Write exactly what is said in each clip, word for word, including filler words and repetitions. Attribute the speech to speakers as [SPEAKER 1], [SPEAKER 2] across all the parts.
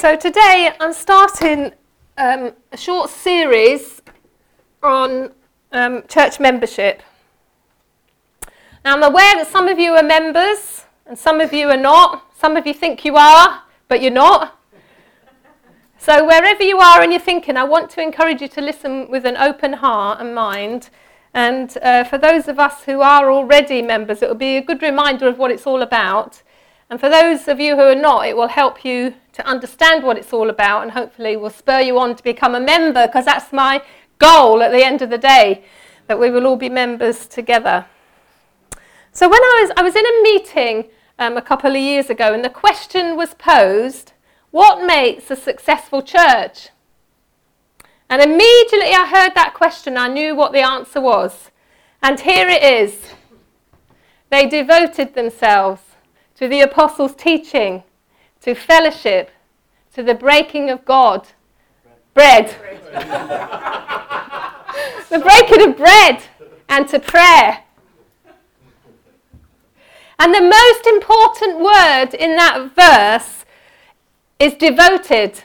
[SPEAKER 1] So today I'm starting um, a short series on um, church membership. Now I'm aware that some of you are members and some of you are not. Some of you think you are, but you're not. So wherever you are and you're thinking, I want to encourage you to listen with an open heart and mind. And uh, for those of us who are already members, it will be a good reminder of what it's all about. And for those of you who are not, it will help you to understand what it's all about and hopefully will spur you on to become a member, because that's my goal at the end of the day, that we will all be members together. So when I was, I was in a meeting um, a couple of years ago, and the question was posed, what makes a successful church? And immediately I heard that question, I knew what the answer was. And here it is. They devoted themselves to the apostles' teaching, to fellowship, to the breaking of God. Bread. bread. The breaking of bread and to prayer. And the most important word in that verse is devoted.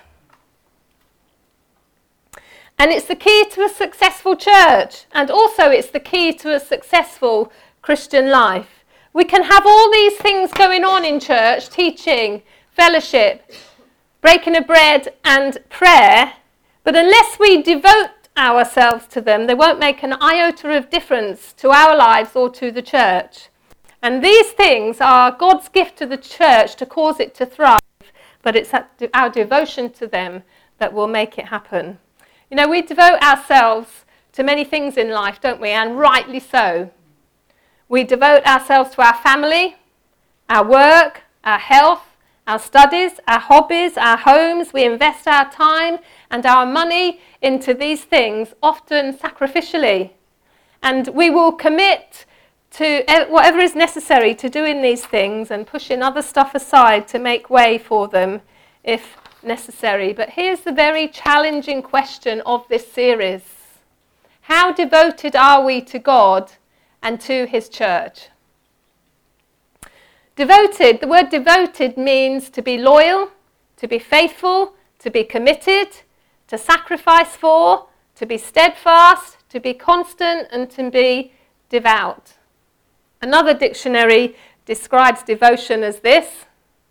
[SPEAKER 1] And it's the key to a successful church, and also it's the key to a successful Christian life. We can have all these things going on in church, teaching, fellowship, breaking of bread and prayer, but unless we devote ourselves to them, they won't make an iota of difference to our lives or to the church. And these things are God's gift to the church to cause it to thrive, but it's our devotion to them that will make it happen. You know, we devote ourselves to many things in life, don't we? And rightly so. We devote ourselves to our family, our work, our health, our studies, our hobbies, our homes. We invest our time and our money into these things, often sacrificially. And we will commit to whatever is necessary to doing these things and pushing other stuff aside to make way for them if necessary. But here's the very challenging question of this series. How devoted are we to God and to his church? Devoted, the word devoted means to be loyal, to be faithful, to be committed, to sacrifice for, to be steadfast, to be constant, and to be devout. Another dictionary describes devotion as this: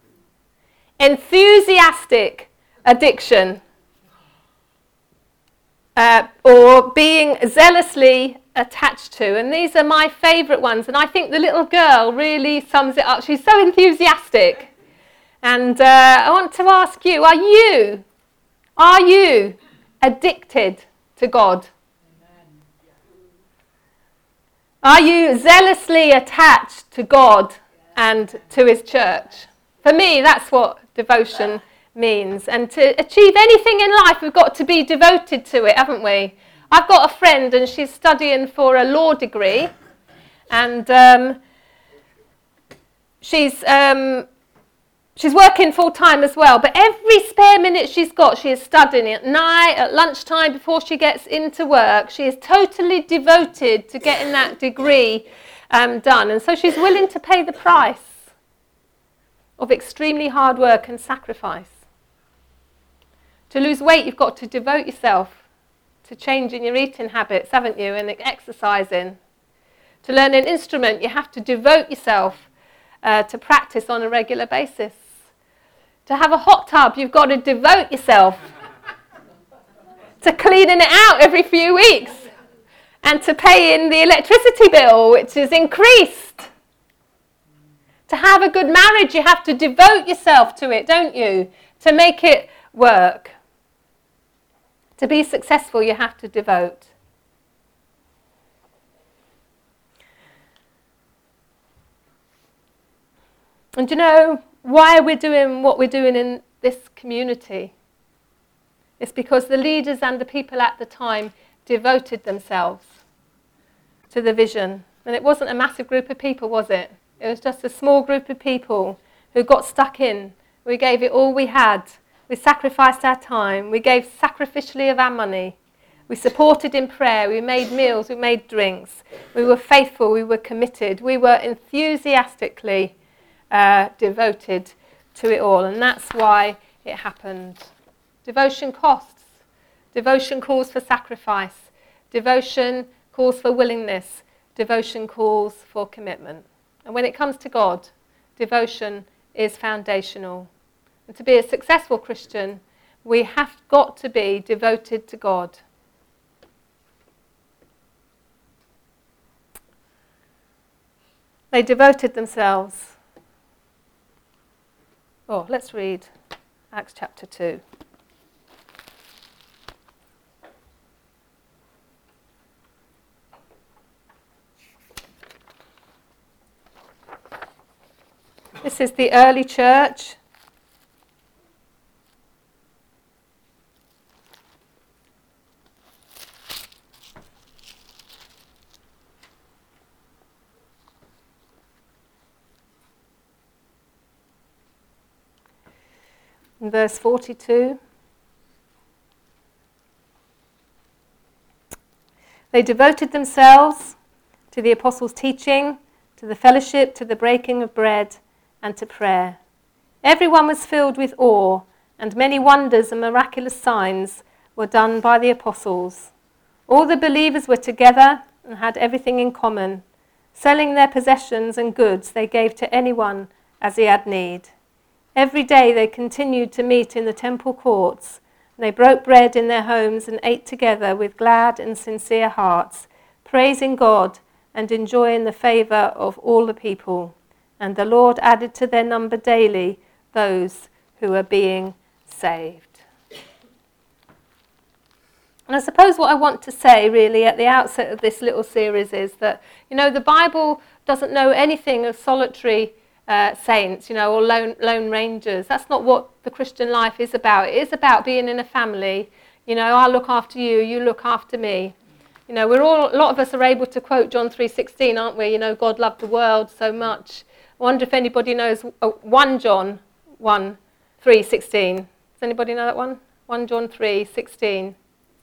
[SPEAKER 1] enthusiastic addiction, uh, or being zealously attached to. And these are my favourite ones, and I think the little girl really sums it up. She's so enthusiastic. And uh, I want to ask you, are you, are you addicted to God? Are you zealously attached to God and to his church? For me, that's what devotion means. And to achieve anything in life, we've got to be devoted to it, haven't we? I've got a friend and she's studying for a law degree, and um, she's um, she's working full time as well, but every spare minute she's got, she is studying at night, at lunchtime, before she gets into work. She is totally devoted to getting that degree um, done, and so she's willing to pay the price of extremely hard work and sacrifice. To lose weight, you've got to devote yourself to changing your eating habits, haven't you, and exercising. To learn an instrument, you have to devote yourself uh, to practice on a regular basis. To have a hot tub, you've got to devote yourself to cleaning it out every few weeks, and to paying the electricity bill, which is increased. To have a good marriage, you have to devote yourself to it, don't you, to make it work. To be successful, you have to devote. And do you know why we're doing what we're doing in this community? It's because the leaders and the people at the time devoted themselves to the vision. And it wasn't a massive group of people, was it? It was just a small group of people who got stuck in. We gave it all we had. We sacrificed our time. We gave sacrificially of our money. We supported in prayer. We made meals. We made drinks. We were faithful. We were committed. We were enthusiastically uh, devoted to it all. And that's why it happened. Devotion costs. Devotion calls for sacrifice. Devotion calls for willingness. Devotion calls for commitment. And when it comes to God, devotion is foundational. And to be a successful Christian, we have got to be devoted to God. They devoted themselves. Oh, let's read Acts chapter two. This is the early church. In verse forty-two. They devoted themselves to the apostles' teaching, to the fellowship, to the breaking of bread, and to prayer. Everyone was filled with awe, and many wonders and miraculous signs were done by the apostles. All the believers were together and had everything in common. Selling their possessions and goods, they gave to anyone as he had need. Every day they continued to meet in the temple courts. And they broke bread in their homes and ate together with glad and sincere hearts, praising God and enjoying the favour of all the people. And the Lord added to their number daily those who are being saved. And I suppose what I want to say really at the outset of this little series is that, you know, the Bible doesn't know anything of solitary uh, saints, you know, or lone, lone rangers. That's not what the Christian life is about. It is about being in a family. You know, I'll look after you, you look after me. You know, we're all, a lot of us are able to quote John three sixteen, aren't we? You know, God loved the world so much. I wonder if anybody knows oh, First John one, three sixteen. Does anybody know that one? First John three sixteen.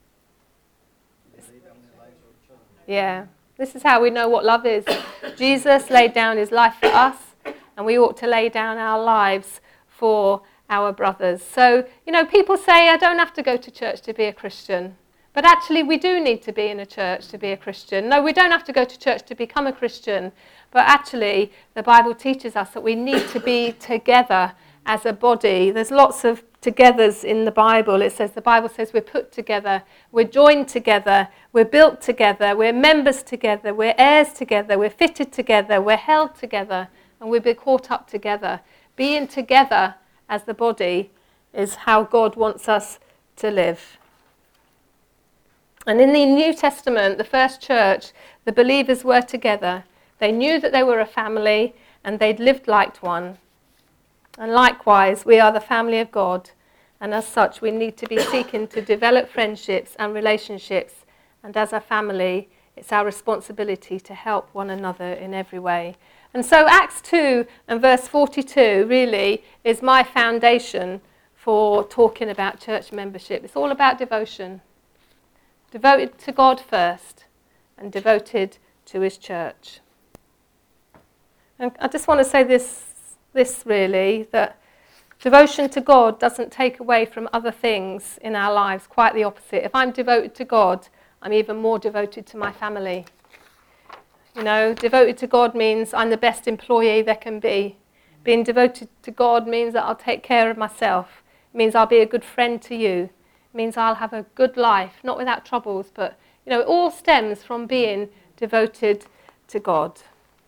[SPEAKER 1] Yeah, this is how we know what love is. Jesus laid down his life for us, and we ought to lay down our lives for our brothers. So, you know, people say, I don't have to go to church to be a Christian. But actually, we do need to be in a church to be a Christian. No, we don't have to go to church to become a Christian. But actually, the Bible teaches us that we need to be together as a body. There's lots of togethers in the Bible. It says, the Bible says we're put together, we're joined together, we're built together, we're members together, we're heirs together, we're fitted together, we're held together, and we'll be caught up together. Being together as the body is how God wants us to live. And in the New Testament, the first church, the believers were together. They knew that they were a family and they'd lived like one. And likewise, we are the family of God. And as such, we need to be seeking to develop friendships and relationships. And as a family, it's our responsibility to help one another in every way. And so Acts two and verse forty-two really is my foundation for talking about church membership. It's all about devotion. Devoted to God first and devoted to his church. And I just want to say this, this really, that devotion to God doesn't take away from other things in our lives, quite the opposite. If I'm devoted to God, I'm even more devoted to my family. You know, devoted to God means I'm the best employee there can be. Being devoted to God means that I'll take care of myself. It means I'll be a good friend to you. It means I'll have a good life, not without troubles, but, you know, it all stems from being devoted to God.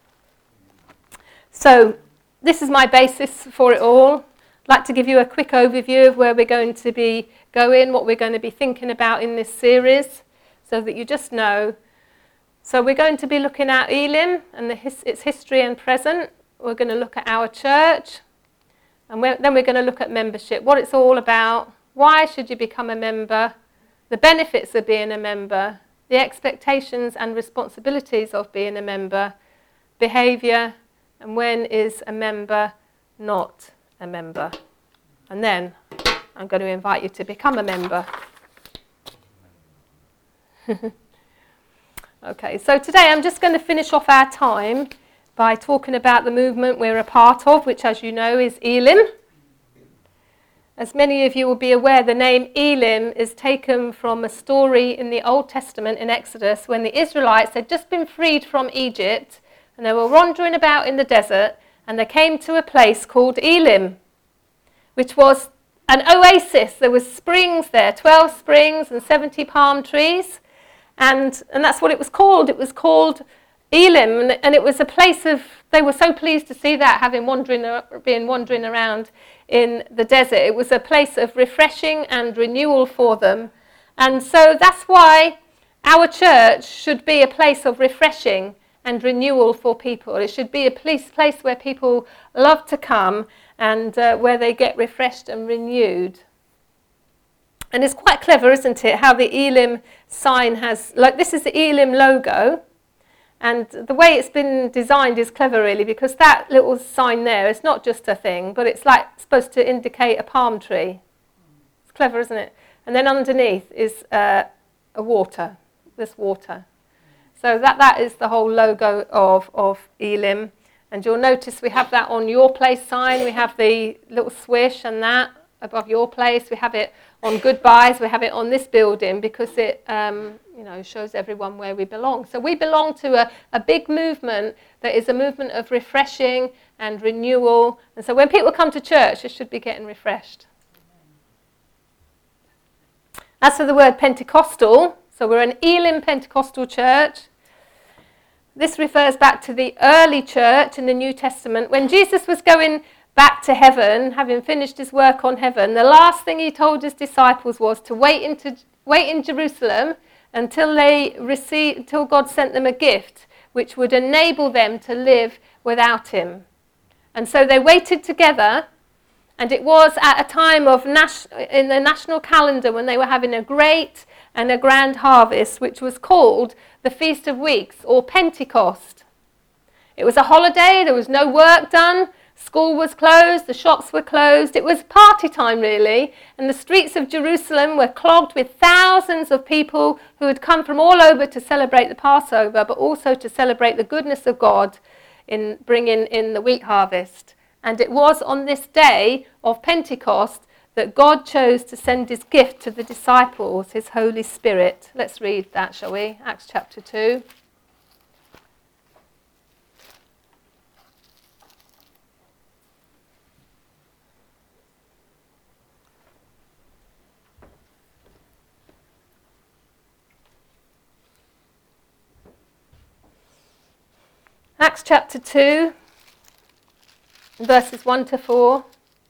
[SPEAKER 1] So this is my basis for it all. I'd like to give you a quick overview of where we're going to be going, what we're going to be thinking about in this series, so that you just know. So we're going to be looking at Elim and the his, its history and present. We're going to look at our church, and we're, then we're going to look at membership, what it's all about, why should you become a member, the benefits of being a member, the expectations and responsibilities of being a member, behaviour, and when is a member not a member. And then I'm going to invite you to become a member. Okay, so today I'm just going to finish off our time by talking about the movement we're a part of, which, as you know, is Elim. As many of you will be aware, the name Elim is taken from a story in the Old Testament in Exodus when the Israelites had just been freed from Egypt and they were wandering about in the desert, and they came to a place called Elim, which was an oasis. There was springs there, twelve springs and seventy palm trees, and, and that's what it was called. It was called Elim, and, and it was a place of, they were so pleased to see that, having wandering, been wandering around in the desert. It was a place of refreshing and renewal for them. And so that's why our church should be a place of refreshing and renewal for people. It should be a place, place where people love to come and uh, where they get refreshed and renewed. And it's quite clever, isn't it, how the Elim sign has, like this is the Elim logo. And the way it's been designed is clever, really, because that little sign there is not just a thing, but it's like supposed to indicate a palm tree. It's clever, isn't it? And then underneath is uh, a water, this water. So that, that is the whole logo of, of Elim. And you'll notice we have that on your place sign. We have the little swish and that above your place. We have it on Goodbyes. We have it on this building because it um, you know, shows everyone where we belong. So we belong to a, a big movement that is a movement of refreshing and renewal. And so when people come to church, they should be getting refreshed. As for the word Pentecostal, so we're an Elim Pentecostal church. This refers back to the early church in the New Testament. When Jesus was going back to heaven, having finished his work on heaven, the last thing he told his disciples was to wait, into, wait in Jerusalem until they received, until God sent them a gift which would enable them to live without him. And so they waited together, and it was at a time of nas- in the national calendar when they were having a great and a grand harvest, which was called the Feast of Weeks, or Pentecost. It was a holiday, there was no work done, school was closed, the shops were closed, it was party time really, and the streets of Jerusalem were clogged with thousands of people who had come from all over to celebrate the Passover, but also to celebrate the goodness of God in bringing in the wheat harvest. And it was on this day of Pentecost that God chose to send his gift to the disciples, his Holy Spirit. Let's read that, shall we? Acts chapter two. Acts chapter two, verses one to four.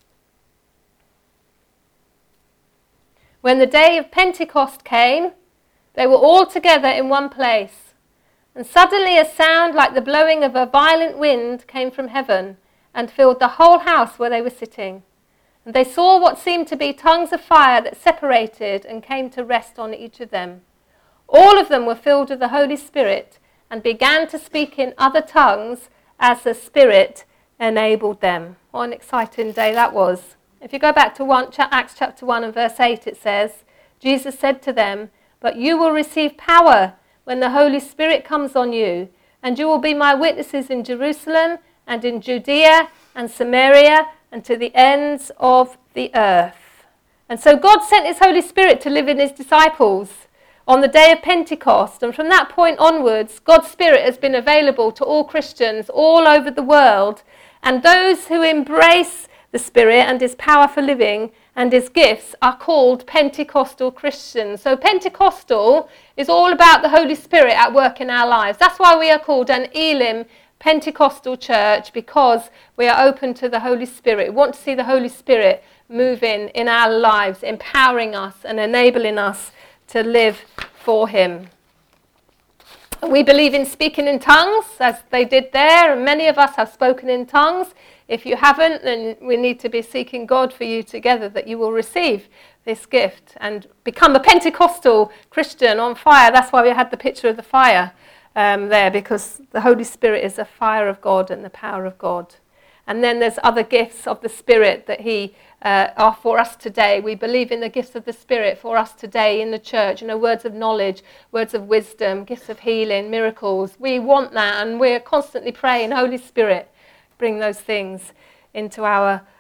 [SPEAKER 1] When the day of Pentecost came, they were all together in one place. And suddenly a sound like the blowing of a violent wind came from heaven and filled the whole house where they were sitting. And they saw what seemed to be tongues of fire that separated and came to rest on each of them. All of them were filled with the Holy Spirit and began to speak in other tongues as the Spirit enabled them. What an exciting day that was. If you go back to one, Acts chapter one and verse eight, it says, Jesus said to them, "But you will receive power when the Holy Spirit comes on you, and you will be my witnesses in Jerusalem and in Judea and Samaria and to the ends of the earth." And so God sent his Holy Spirit to live in his disciples on the day of Pentecost. And from that point onwards, God's Spirit has been available to all Christians all over the world. And those who embrace the Spirit and his power for living and his gifts are called Pentecostal Christians. So Pentecostal is all about the Holy Spirit at work in our lives. That's why we are called an Elim Pentecostal church, because we are open to the Holy Spirit. We want to see the Holy Spirit moving in our lives, empowering us and enabling us to live for him. We believe in speaking in tongues, as they did there, and many of us have spoken in tongues. If you haven't, then we need to be seeking God for you together, that you will receive this gift and become a Pentecostal Christian on fire. That's why we had the picture of the fire um, there, because the Holy Spirit is the fire of God and the power of God. And then there's other gifts of the Spirit that he uh, are for us today. We believe in the gifts of the Spirit for us today in the church. You know, words of knowledge, words of wisdom, gifts of healing, miracles. We want that, and we're constantly praying, Holy Spirit, bring those things into our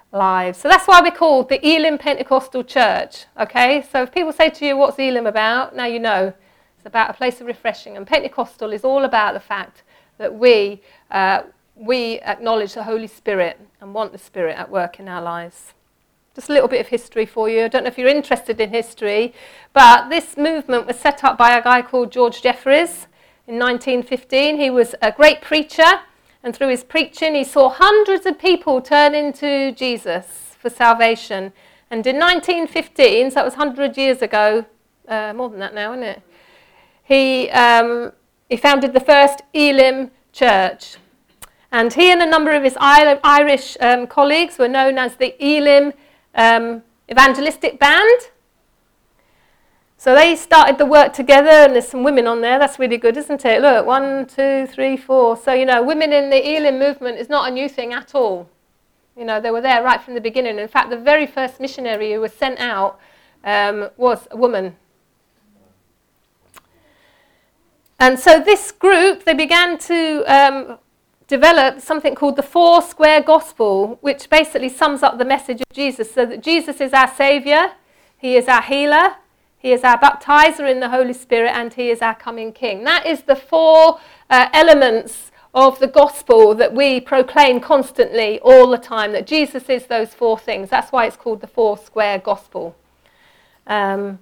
[SPEAKER 1] lives. So that's why we're called the Elim Pentecostal Church, okay? So if people say to you, what's Elim about? Now you know. It's about a place of refreshing. And Pentecostal is all about the fact that we, uh, we acknowledge the Holy Spirit and want the Spirit at work in our lives. Just a little bit of history for you. I don't know if you're interested in history, but this movement was set up by a guy called George Jeffreys in nineteen fifteen. He was a great preacher, and through his preaching he saw hundreds of people turn into Jesus for salvation. And in nineteen fifteen, so that was one hundred years ago, uh, more than that now, isn't it? He, um, he founded the first Elim Church. And he and a number of his Irish um, colleagues were known as the Elim um, Evangelistic Band. So they started the work together, and there's some women on there. That's really good, isn't it? Look, one, two, three, four. So, you know, women in the Elim movement is not a new thing at all. You know, they were there right from the beginning. In fact, the very first missionary who was sent out um, was a woman. And so this group, they began to um, develop something called the Four Square Gospel, which basically sums up the message of Jesus. So that Jesus is our Saviour, He is our healer, He is our baptizer in the Holy Spirit, and He is our coming King. That is the four uh, elements of the gospel that we proclaim constantly all the time, that Jesus is those four things. That's why it's called the Four Square Gospel. Um,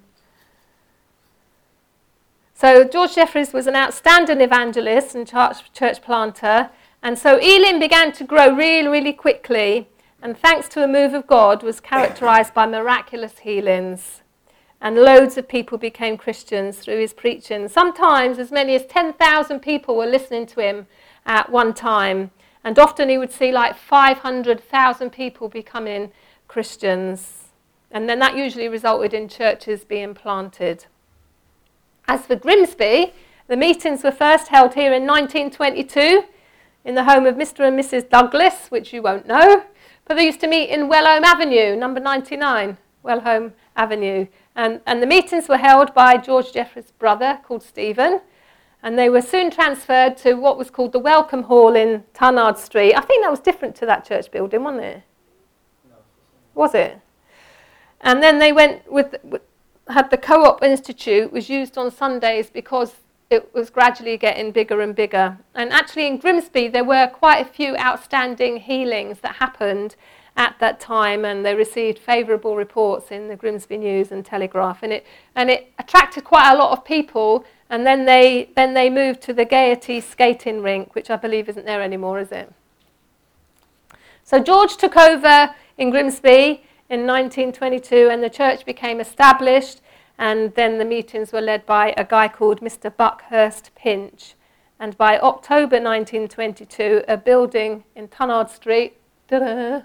[SPEAKER 1] so George Jeffreys was an outstanding evangelist and church, church planter, and so Elim began to grow really, really quickly, and thanks to a move of God, was characterized by miraculous healings. And loads of people became Christians through his preaching. Sometimes as many as ten thousand people were listening to him at one time. And often he would see like five hundred thousand people becoming Christians. And then that usually resulted in churches being planted. As for Grimsby, the meetings were first held here in nineteen twenty-two in the home of Mister and Missus Douglas, which you won't know. But they used to meet in Wellhome Avenue, number ninety-nine, Wellhome Avenue. And, and the meetings were held by George Jeffreys' brother, called Stephen. And they were soon transferred to what was called the Welcome Hall in Tunnard Street. I think that was different to that church building, wasn't it? No. Was it? And then they went with, with had the Co-op Institute, was used on Sundays because it was gradually getting bigger and bigger. And actually in Grimsby, there were quite a few outstanding healings that happened at that time, and they received favourable reports in the Grimsby News and Telegraph, and it and it attracted quite a lot of people. And then they then they moved to the Gaiety skating rink, which I believe isn't there anymore, is it? So George took over in Grimsby in nineteen twenty-two, and the church became established. And then the meetings were led by a guy called Mister Buckhurst Pinch. And by October nineteen twenty-two, a building in Tunnard Street, ta-da,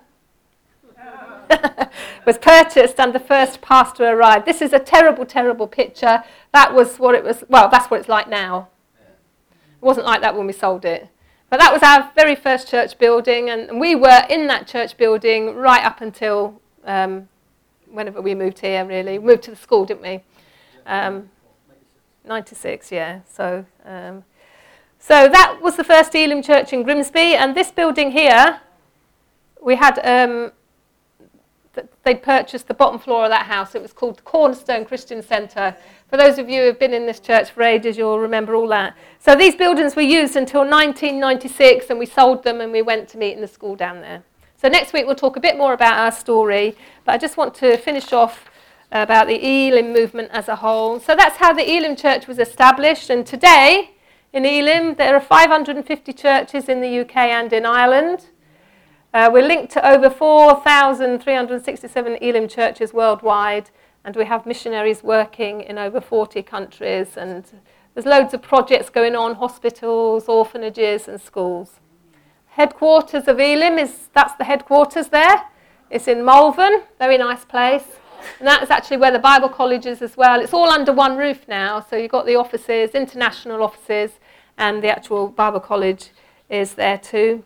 [SPEAKER 1] was purchased, and the first pastor arrived. This is a terrible, terrible picture. That was what it was, well, that's what it's like now. It wasn't like that when we sold it. But that was our very first church building, and we were in that church building right up until um, whenever we moved here, really. We moved to the school, didn't we? Um, ninety-six, yeah. So, um, so that was the first Elim church in Grimsby, and this building here, we had... Um, They'd purchased the bottom floor of that house. It was called the Cornerstone Christian Centre. For those of you who have been in this church for ages, you'll remember all that. So these buildings were used until nineteen ninety-six, and we sold them and we went to meet in the school down there. So next week we'll talk a bit more about our story, but I just want to finish off about the Elim movement as a whole. So that's how the Elim church was established, and today in Elim there are five hundred fifty churches in the U K and in Ireland. Uh, we're linked to over four thousand three hundred sixty-seven Elim churches worldwide, and we have missionaries working in over forty countries, and there's loads of projects going on, hospitals, orphanages and schools. Headquarters of Elim, is that's the headquarters there. It's in Malvern, very nice place. And that is actually where the Bible College is as well. It's all under one roof now, so you've got the offices, international offices, and the actual Bible College is there too.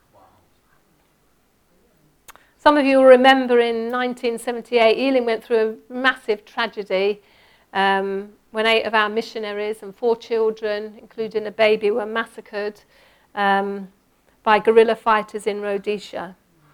[SPEAKER 1] Some of you will remember in nineteen seventy-eight, Elim went through a massive tragedy um, when eight of our missionaries and four children, including a baby, were massacred um, by guerrilla fighters in Rhodesia.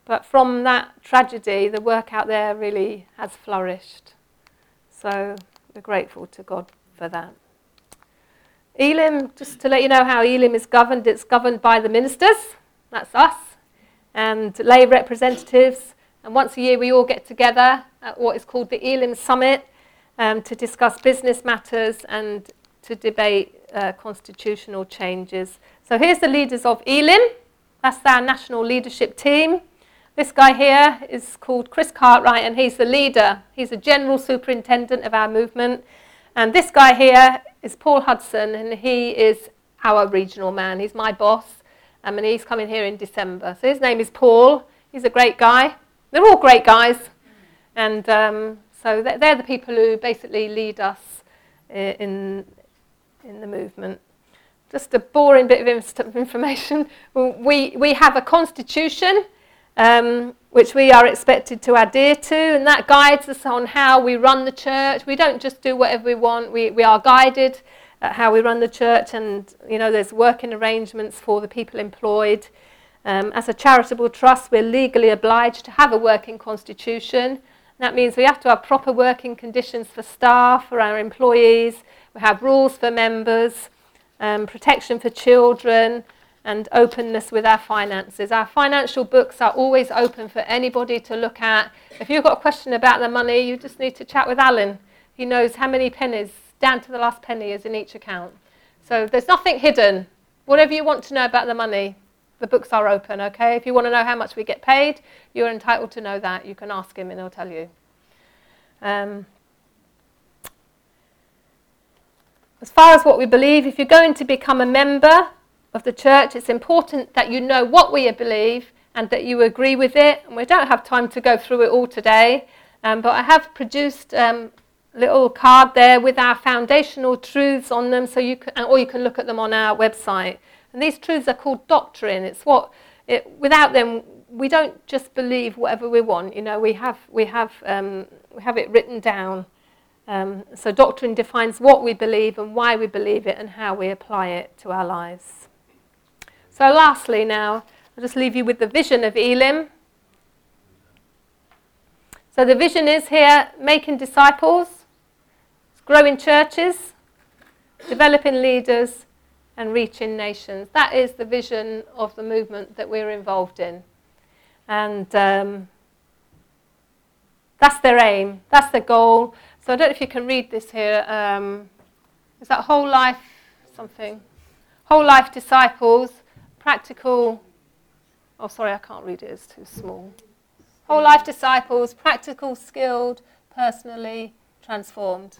[SPEAKER 1] But from that tragedy, the work out there really has flourished. So we're grateful to God for that. Elim, just to let you know how Elim is governed, it's governed by the ministers, that's us, and lay representatives. And once a year we all get together at what is called the Elim Summit um, to discuss business matters and to debate uh, constitutional changes. So here's the leaders of Elim. That's our national leadership team. This guy here is called Chris Cartwright, and he's the leader. He's the general superintendent of our movement. And this guy here is Paul Hudson, and he is our regional man. He's my boss, um, and he's coming here in December. So his name is Paul. He's a great guy. They're all great guys. And um, so they're, they're the people who basically lead us in, in the movement. Just a boring bit of information. We, we have a constitution um, which we are expected to adhere to, and that guides us on how we run the church. We don't just do whatever we want. We, we are guided at how we run the church, and you know there's working arrangements for the people employed. Um, as a charitable trust, we're legally obliged to have a working constitution. That means we have to have proper working conditions for staff, for our employees. We have rules for members. Um, protection for children, and openness with our finances. Our financial books are always open for anybody to look at. If you've got a question about the money, you just need to chat with Alan. He knows how many pennies, down to the last penny, is in each account. So there's nothing hidden. Whatever you want to know about the money, the books are open, okay? If you want to know how much we get paid, you're entitled to know that. You can ask him and he'll tell you. Um, As far as what we believe, if you're going to become a member of the church, it's important that you know what we believe and that you agree with it. And we don't have time to go through it all today, um, but I have produced um, a little card there with our foundational truths on them, so you can, or you can look at them on our website. And these truths are called doctrine. It's what, it, without them, we don't just believe whatever we want. You know, we have we have um, we have it written down. Um, so doctrine defines what we believe and why we believe it and how we apply it to our lives. So lastly now, I'll just leave you with the vision of Elim. So the vision is here, making disciples, growing churches, developing leaders, and reaching nations. That is the vision of the movement that we're involved in. And um, that's their aim, that's their goal. So I don't know if you can read this here. Um, is that whole life something? Whole life disciples, practical. Oh, sorry, I can't read it. It's too small. Whole life disciples, practical, skilled, personally transformed.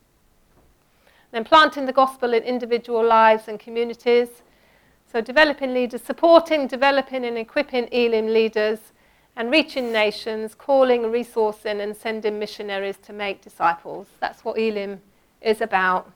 [SPEAKER 1] Then planting the gospel in individual lives and communities. So developing leaders, supporting, developing and equipping Elim leaders, and reaching nations, calling, resourcing and sending missionaries to make disciples. That's what Elim is about.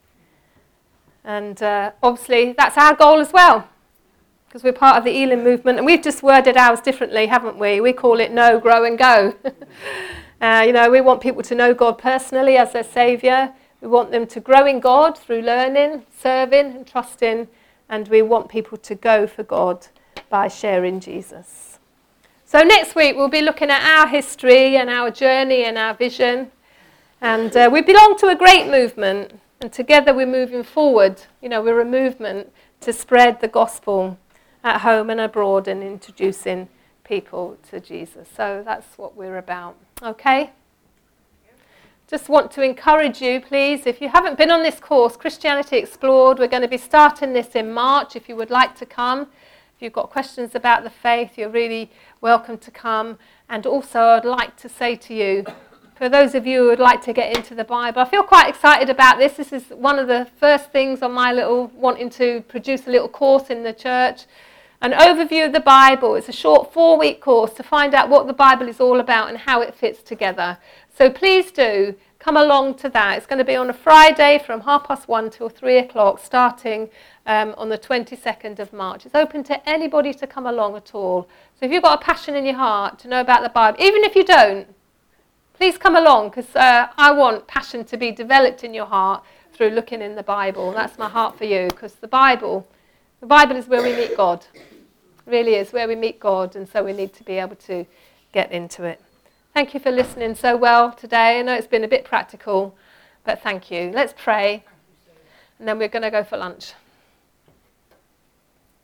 [SPEAKER 1] And uh, obviously that's our goal as well, because we're part of the Elim movement, and we've just worded ours differently, haven't we? We call it know, grow and go. uh, you know, we want people to know God personally as their saviour. We want them to grow in God through learning, serving and trusting, and we want people to go for God by sharing Jesus. So next week we'll be looking at our history and our journey and our vision. And uh, we belong to a great movement, and together we're moving forward. You know, we're a movement to spread the gospel at home and abroad and introducing people to Jesus. So that's what we're about. Okay? Just want to encourage you, please, if you haven't been on this course, Christianity Explored, we're going to be starting this in March if you would like to come. If you've got questions about the faith, you're really welcome to come. And also I'd like to say to you, for those of you who would like to get into the Bible, I feel quite excited about this. This is one of the first things on my little, wanting to produce a little course in the church. An overview of the Bible. It's a short four-week course to find out what the Bible is all about and how it fits together. So please do come along to that. It's going to be on a Friday from half past one till three o'clock, starting um, on the twenty-second of March. It's open to anybody to come along at all. So if you've got a passion in your heart to know about the Bible, even if you don't, please come along, because uh, I want passion to be developed in your heart through looking in the Bible. That's my heart for you, because the Bible, the Bible is where we meet God. really is where we meet God, and so we need to be able to get into it. Thank you for listening so well today. I know it's been a bit practical, but thank you. Let's pray, and then we're going to go for lunch.